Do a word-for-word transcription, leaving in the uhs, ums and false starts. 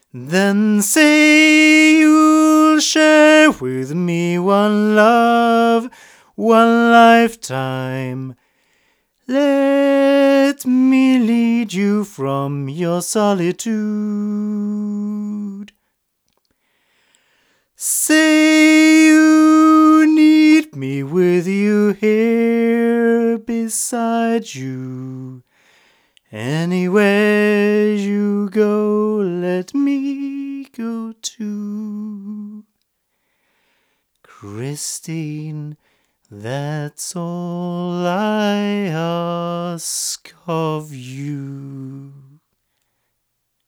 Then say you'll share with me one love, one lifetime. Let me lead you from your solitude. Say you need me with you here beside you. Anywhere you go, let me go too. Christine, that's all I ask of you.